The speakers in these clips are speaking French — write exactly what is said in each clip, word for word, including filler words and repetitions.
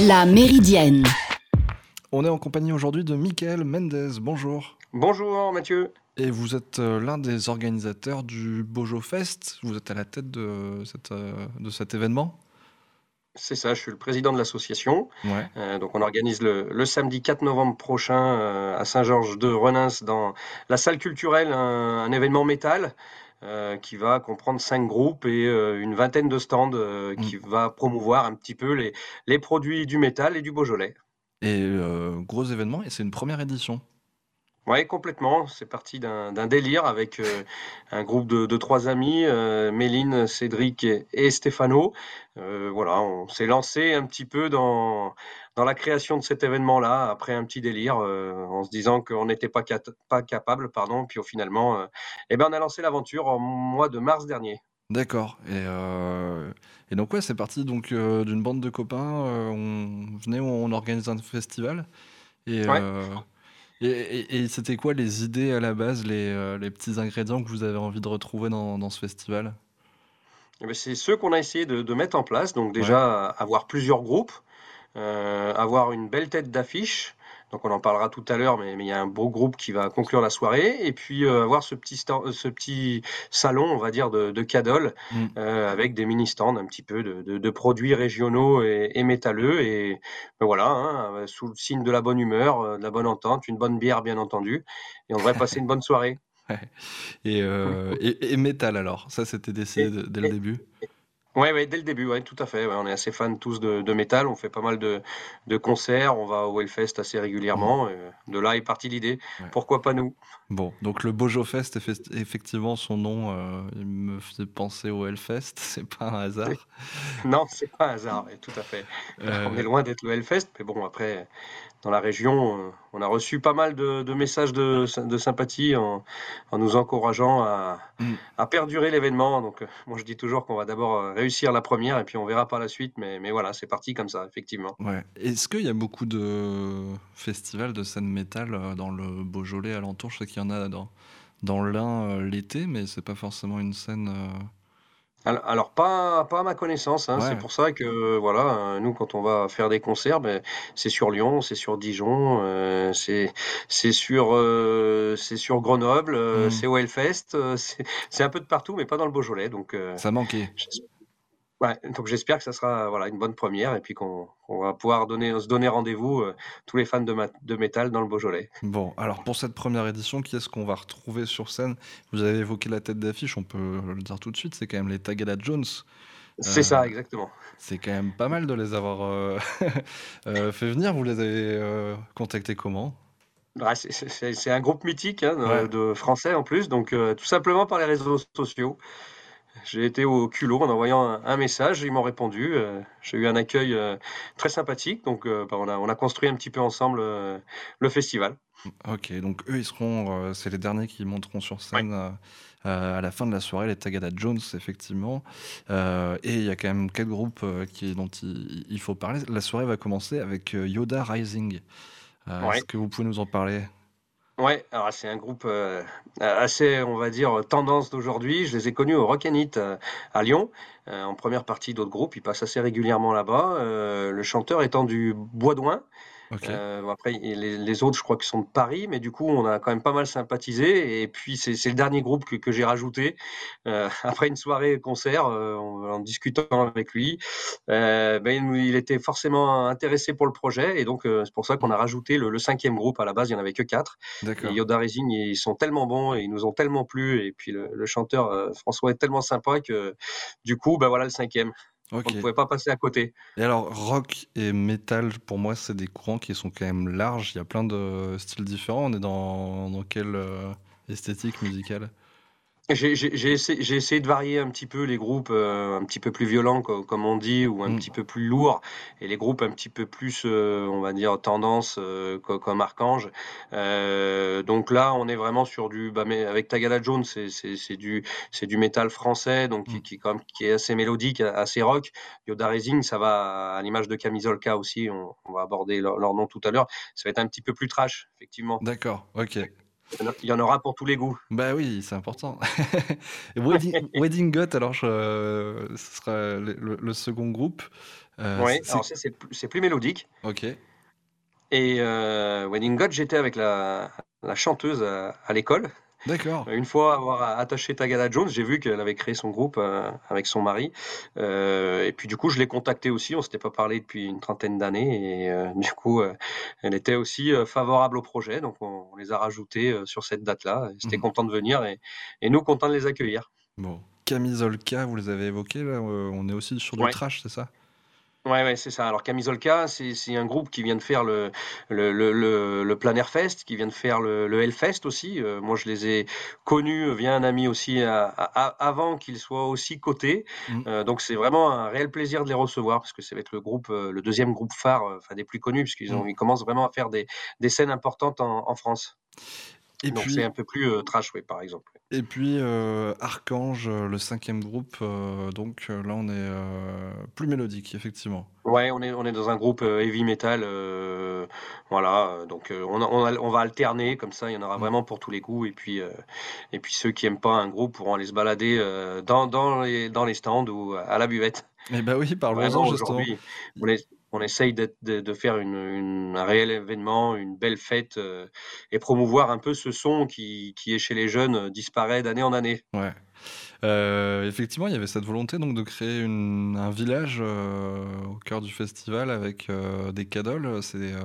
La Méridienne. On est en compagnie aujourd'hui de Michael Mendez. Bonjour. Bonjour Mathieu. Et vous êtes euh, l'un des organisateurs du Bojo Fest. Vous êtes à la tête de, cette, euh, de cet événement. C'est ça, je suis le président de l'association. Ouais. Euh, donc on organise le, le samedi quatre novembre prochain euh, à Saint-Georges de Renens dans la salle culturelle un, un événement métal euh, qui va comprendre cinq groupes et euh, une vingtaine de stands euh, Mm. qui va promouvoir un petit peu les, les produits du métal et du Beaujolais. Et euh, gros événement, et c'est une première édition. Oui, complètement. C'est parti d'un d'un délire avec euh, un groupe de, de trois amis, euh, Méline, Cédric et, et Stéphano. Euh, voilà, on s'est lancé un petit peu dans, dans la création de cet événement-là, après un petit délire, euh, en se disant qu'on n'était pas, cat- pas capable, pardon. Puis au finalement, euh, eh ben, on a lancé l'aventure au mois de mars dernier. D'accord. Et, euh, et donc ouais, c'est parti donc euh, d'une bande de copains. euh, on venait, on organise un festival. Et, Ouais. euh, et, et- et c'était quoi les idées à la base, les, euh, les petits ingrédients que vous avez envie de retrouver dans, dans ce festival? Eh ben, c'est ceux qu'on a essayé de, de mettre en place. Donc Ouais. déjà, avoir plusieurs groupes. Euh, avoir une belle tête d'affiche. Donc on en parlera tout à l'heure, mais mais il y a un beau groupe qui va conclure la soirée. Et puis euh, avoir ce petit, stand- ce petit salon, on va dire, de, de cadoles, Mm. euh, avec des mini-stands un petit peu de, de- de produits régionaux et, et métalleux. Et ben voilà, hein, sous le signe de la bonne humeur, euh, de la bonne entente, une bonne bière bien entendu. Et on devrait passer une bonne soirée. Ouais. Et, euh, et, et métal alors, ça c'était décidé Et, de- dès le et- début. Ouais, ouais, dès le début, ouais, tout à fait. Ouais, on est assez fans tous de, de métal, on fait pas mal de, de concerts, on va au Hellfest assez Mm. régulièrement. euh, de là est partie l'idée. Ouais. Pourquoi pas nous? Bon, donc le Bojo Fest, effe- effectivement, son nom, euh, il me faisait penser au Hellfest, c'est pas un C'est- hasard. Non, c'est pas un hasard, ouais, tout à fait. On est Euh, loin d'être le Hellfest, mais bon, après, dans la région, euh, on a reçu pas mal de, de messages de, de sympathie en, en nous encourageant à, mm, à perdurer l'événement. Donc, euh, moi, je dis toujours qu'on va d'abord euh, réussir la première et puis on verra par la suite. Mais, mais voilà, c'est parti comme ça, effectivement. ouais. Est-ce qu'il y a beaucoup de festivals de scène métal euh, dans le Beaujolais alentour? Je sais qu'il y en a dans, dans l'Ain euh, l'été, mais c'est pas forcément une scène. euh, Alors, alors, pas, pas à ma connaissance, hein. C'est Ouais. pour ça que voilà, euh, nous quand on va faire des concerts, ben, c'est sur Lyon, c'est sur Dijon, euh, c'est c'est sur euh, c'est sur Grenoble, euh, Mm. c'est au Hellfest, euh, c'est c'est un peu de partout, mais pas dans le Beaujolais. Donc euh, Ça manquait. j'es- ouais, donc j'espère que ça sera voilà une bonne première et puis qu'on qu'on va pouvoir donner se donner rendez-vous euh, tous les fans de, ma- de métal dans le Beaujolais. Bon, alors pour cette première édition, qui est-ce qu'on va retrouver sur scène? Vous avez évoqué la tête d'affiche, on peut le dire tout de suite, c'est quand même les Tagada Jones. C'est Euh, ça, exactement. c'est quand même pas mal de les avoir euh, euh, fait venir. Vous les avez euh, contactés comment? Ouais, c'est c'est- c'est- c'est un groupe mythique hein, Ouais, de, de Français en plus, donc euh, tout simplement par les réseaux sociaux. J'ai été au culot en envoyant un, un message, ils m'ont répondu. euh, j'ai eu un accueil euh, très sympathique, donc euh, bah, on a, on a construit un petit peu ensemble euh, le festival. ok. Donc eux, ils seront, euh, c'est les derniers qui monteront sur Ouais. scène euh, euh, à la fin de la soirée, les Tagada Jones, effectivement. Euh, et il y a quand même quatre groupes euh, qui, dont il, il faut parler. La soirée va commencer avec euh, Yoda Rising. Euh, est-ce Ouais. que vous pouvez nous en parler? Ouais, alors c'est un groupe euh, assez, on va dire, tendance d'aujourd'hui. Je les ai connus au Rock and Hit euh, à Lyon, euh, en première partie d'autres groupes. Ils passent assez régulièrement là-bas. Euh, le chanteur étant du Bois-d'Oing. Ok, Euh, bon après, et les, les autres, je crois qu'ils sont de Paris, mais du coup, on a quand même pas mal sympathisé. Et puis, c'est c'est le dernier groupe que, que j'ai rajouté euh, après une soirée concert, euh, en, en discutant avec lui. Euh, ben, il, il était forcément intéressé pour le projet, et donc euh, c'est pour ça qu'on mm, a rajouté le, le cinquième groupe. À la base, il y en avait que quatre. Et d'accord. Yoda Rising, ils sont tellement bons et ils nous ont tellement plu. Et puis le, le chanteur euh, François est tellement sympa que du coup, ben voilà le cinquième. On Ok. ne pouvait pas passer à côté. Et alors, rock et metal, pour moi, c'est des courants qui sont quand même larges. Il y a plein de styles différents. On est dans, dans quelle euh, esthétique musicale? J'ai j'ai- j'ai essayé, j'ai essayé de varier un petit peu les groupes euh, un petit peu plus violents, co- comme on dit, ou un Mm, petit peu plus lourds, et les groupes un petit peu plus, euh, on va dire, tendance, euh, co- comme Archange. Euh, donc là, on est vraiment sur du, bah, mais avec Tagada Jones, c'est c'est- c'est du, c'est du métal français, donc mm. qui, qui, quand même, qui est assez mélodique, assez rock. Yoda Rising, ça va à l'image de Camisolka aussi, on, on va aborder leur, leur nom tout à l'heure. Ça va être un petit peu plus trash, effectivement. D'accord, ok. Il y en a il y en aura pour tous les goûts. Bah oui, c'est important. Et Wedding, Wedding Gut, alors, je- ce sera le, le- le second groupe. Heu, Ouais, c'est alors c'est ça, c'est p c'est plus mélodique OK, et heu, Wedding God, j'étais avec la la chanteuse à à l'école. d'accord. Une fois avoir a attaché Tagada Jones, j'ai vu qu'elle avait créé son groupe, heu, avec son mari, heu et puis du coup, je l'ai contactée aussi. On s'était pas parlé depuis une trentaine d'années et heu, du coup, heu, elle était aussi, heu, favorable au projet, donc on on les a rajoutés, heu, sur cette date-là. Ils étaient Mmh. contents de venir et et nous contents de les accueillir. Bon, Camisolka, vous les avez évoqués là, heu, on est aussi sur du Ouais. thrash, c'est ça? Ouais, ouais, c'est ça. Alors Camisolka, c'est c'est un groupe qui vient de faire le le le le le Plein Air Fest, qui vient de faire le le Hellfest aussi. Heu, moi, je les ai connus, heu, via un ami aussi a a a avant qu'ils soient aussi cotés. Mmh. Heu, donc c'est vraiment un réel plaisir de les recevoir parce que ça va être le groupe, heu, le deuxième groupe phare, heu, enfin des plus connus puisqu'ils Mmh. ont ils commencent vraiment à faire des des scènes importantes en en France. Et Donc c'est un puis peu plus, heu, trash, oui, par exemple. et puis, heu, Archange, heu, le cinquième groupe, heu, donc heu, là on est, heu, plus mélodique effectivement. Ouais, on est on est dans un groupe, heu, heavy metal, heu, voilà, heu, donc heu, on a on a on va alterner comme ça, il y en aura Mmh. vraiment pour tous les goûts et puis, heu et puis ceux qui aiment pas un groupe pourront aller se balader, heu, dans dans les dans les stands ou à la buvette. Et bah oui, parlons-en Vraiment justement. aujourd'hui, I on ess on essaye d'être de de faire une, une un réel événement, une belle fête, heu et promouvoir un peu ce son qui qui est chez les jeunes, heu, disparaît d'année en année. Ouais. Heu, effectivement, il y avait cette volonté donc de créer une un village, heu, au cœur du festival avec, heu, des cadoles, c'est, heu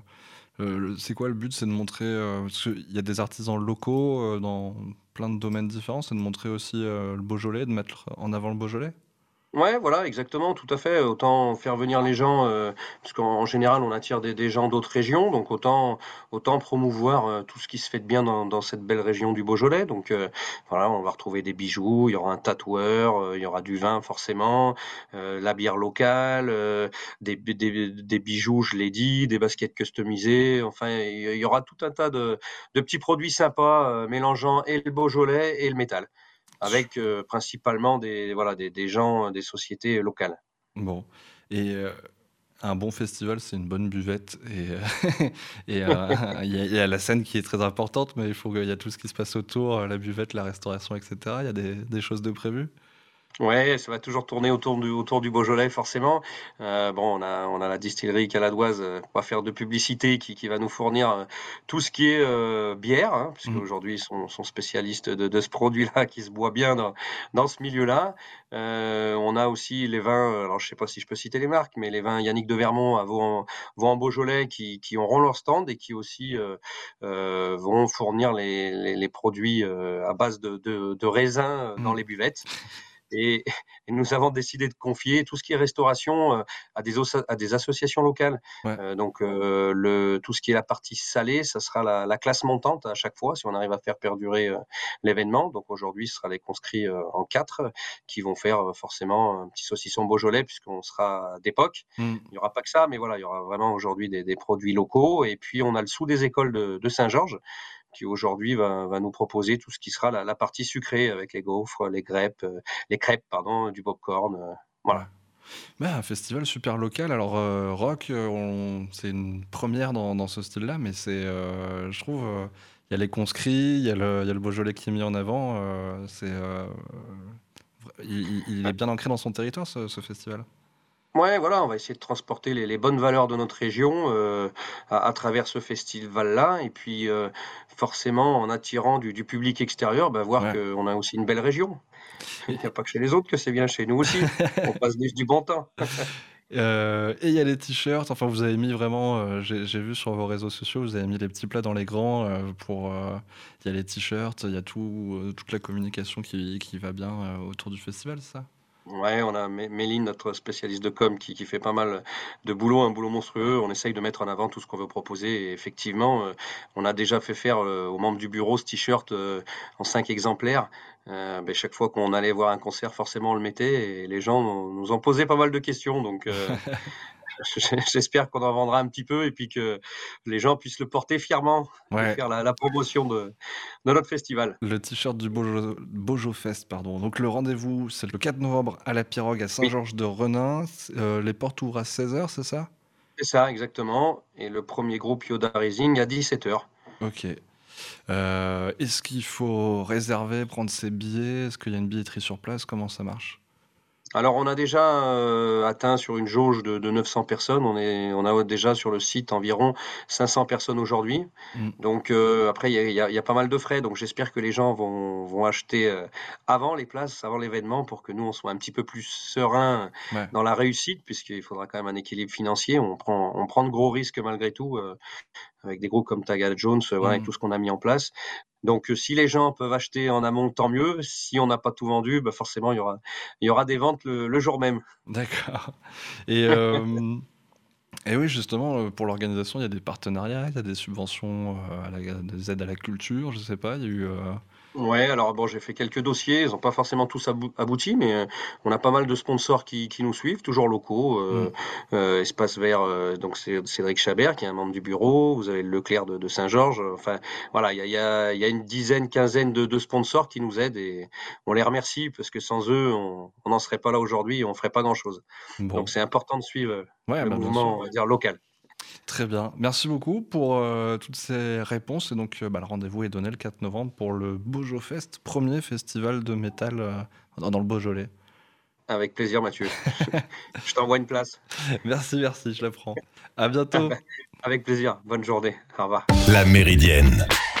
heu, le c'est quoi le but? C'est de montrer, heu, parce qu'il y a des artisans locaux, heu, dans plein de domaines différents, c'est de montrer aussi, heu, le Beaujolais, de mettre en avant le Beaujolais? Ouais, voilà, exactement, tout à fait. Autant faire venir les gens, heu, parce qu'en en général, on attire des des gens d'autres régions, donc autant autant promouvoir, heu, tout ce qui se fait de bien dans dans cette belle région du Beaujolais. Donc, heu, voilà, on va retrouver des bijoux, il y aura un tatoueur, heu, il y aura du vin forcément, heu, la bière locale, heu, des b des des bijoux, je l'ai dit, des baskets customisées, enfin, il y il y aura tout un tas de de petits produits sympas, heu, mélangeant et le Beaujolais et le métal. Avec, heu, principalement des voilà, des des gens, heu, des sociétés locales. Bon et heu, un bon festival, c'est une bonne buvette et heu et heu, il y a il y a la scène qui est très importante, mais il faut il y a tout ce qui se passe autour, heu, la buvette, la restauration et cetera. Il y a des des choses de prévues? Ouais, ça va toujours tourner autour du autour du Beaujolais forcément. Heu, bon, on a on a la distillerie caladoise, heu, pour pas faire de publicité, qui qui va nous fournir, heu, tout ce qui est, heu, bière, hein, Mmh. puisqu'aujourd'hui ils sont sont spécialistes de de ce produit-là qui se boit bien dans dans ce milieu-là. Heu, on a aussi les vins, heu, alors je sais pas si je peux citer les marques, mais les vins Yannick de Vermont à Vaux Vaux en Beaujolais qui qui auront leur stand et qui aussi, heu heu, vont fournir les les les produits, heu, à base de de de raisins, heu, dans Mmh. les buvettes. Et et nous avons décidé de confier tout ce qui est restauration, heu, à des ossa à des associations locales. Ouais. Heu, donc heu, le tout ce qui est la partie salée, ça sera la la classe montante à chaque fois, si on arrive à faire perdurer, heu, l'événement. Donc aujourd'hui, ce sera les conscrits, heu, en quatre qui vont faire, heu, forcément un petit saucisson beaujolais puisqu'on sera d'époque. Mmh. Il y aura pas que ça, mais voilà, il y aura vraiment aujourd'hui des des produits locaux et puis on a le sou des écoles de de Saint-Georges qui aujourd'hui va va nous proposer tout ce qui sera la la partie sucrée avec les gaufres, les grèpes, heu, les crêpes pardon, du popcorn, heu, Ouais. voilà. Bah, un festival super local. Alors, heu, rock, heu, on c'est une première dans dans ce style-là, mais c'est, heu, je trouve, heu, il y a les conscrits, il y a le il y a le Beaujolais qui est mis en avant, heu, c'est, heu, vr il il il est bien ancré dans son territoire ce ce festival. Ouais, voilà, on va essayer de transporter les les bonnes valeurs de notre région, heu, à à travers ce festival-là et puis, heu, forcément en attirant du du public extérieur, bah, voir Ouais qu'on a aussi une belle région. Il y a et pas que chez les autres que c'est bien, chez nous aussi. On passe du du bon temps. heu et il y a les t-shirts, enfin vous avez mis vraiment, heu, j'ai j'ai vu sur vos réseaux sociaux, vous avez mis les petits plats dans les grands, heu, pour, heu, il y a les t-shirts, il y a tout, heu, toute la communication qui qui va bien, heu, autour du festival, c'est ça? Ouais, on a Mé Méline, notre spécialiste de com, qui qui fait pas mal de boulot, un boulot monstrueux. On essaye de mettre en avant tout ce qu'on veut proposer et effectivement, heu, on a déjà fait faire, heu, aux membres du bureau ce t-shirt, heu, en cinq exemplaires. Heu, beh, chaque fois qu'on allait voir un concert, forcément, on le mettait et les gens nous nous ont posé pas mal de questions donc heu, j'espère qu'on en vendra un petit peu et puis que les gens puissent le porter fièrement et Ouais. faire la la promotion de de notre festival. Le t-shirt du Bojo Bojofest, pardon. Donc le rendez-vous, c'est le quatre novembre à la Pirogue à Oui, Saint-Georges-de-Renin. C heu, les portes ouvrent à seize heures, c'est ça? c'est ça, exactement et le premier groupe Yoda Rising à dix-sept heures. OK. Heu, est-ce qu'il faut réserver, prendre ses billets? Est-ce qu'il y a une billetterie sur place? Comment ça marche? Alors on a déjà, heu, atteint sur une jauge de de neuf cents personnes. On est on a déjà sur le site environ cinq cents personnes aujourd'hui. Mmh. Donc heu, après il y a il y a il y a pas mal de frais, donc j'espère que les gens vont vont acheter, heu, avant les places, avant l'événement pour que nous on soit un petit peu plus serein Ouais. dans la réussite puisqu'il faudra quand même un équilibre financier. On prend on prend de gros risques malgré tout, heu, avec des groupes comme Tagada Jones, heu, voilà, et Mmh. tout ce qu'on a mis en place. Donc heu, si les gens peuvent acheter en amont, tant mieux. Si on n'a pas tout vendu, bah, forcément il y aura il y aura des ventes le le jour même. D'accord et hem et oui, justement, heu, pour l'organisation, il y a des partenariats, il y a des subventions, heu, à la des aides à la culture, je sais pas, il y a eu, heu Ouais, alors bon, j'ai fait quelques dossiers, ils n'ont pas forcément tous abou abouti, mais heu, on a pas mal de sponsors qui qui nous suivent, toujours locaux, mmh, heu heu, Espace Vert, heu, donc c'est Cédric Chabert qui est un membre du bureau, vous avez le Leclerc de de Saint-Georges, heu, enfin voilà, il y a il y a il y a une dizaine, quinzaine de de sponsors qui nous aident et on les remercie parce que sans eux, on on n'en serait pas là aujourd'hui et on ferait pas grand-chose. Donc bon, c'est important de suivre, heu, ouais, le bah, bien sûr. mouvement, on va dire, local. Très bien. Merci beaucoup pour, heu, toutes ces réponses et donc, heu, bah, le rendez-vous est donné le quatre novembre pour le Bojo Fest, premier festival de métal, heu, dans dans le Beaujolais. Avec plaisir Mathieu. Je t'envoie une place. Merci, merci, je la prends. À bientôt. Avec plaisir. Bonne journée. Au revoir. La Méridienne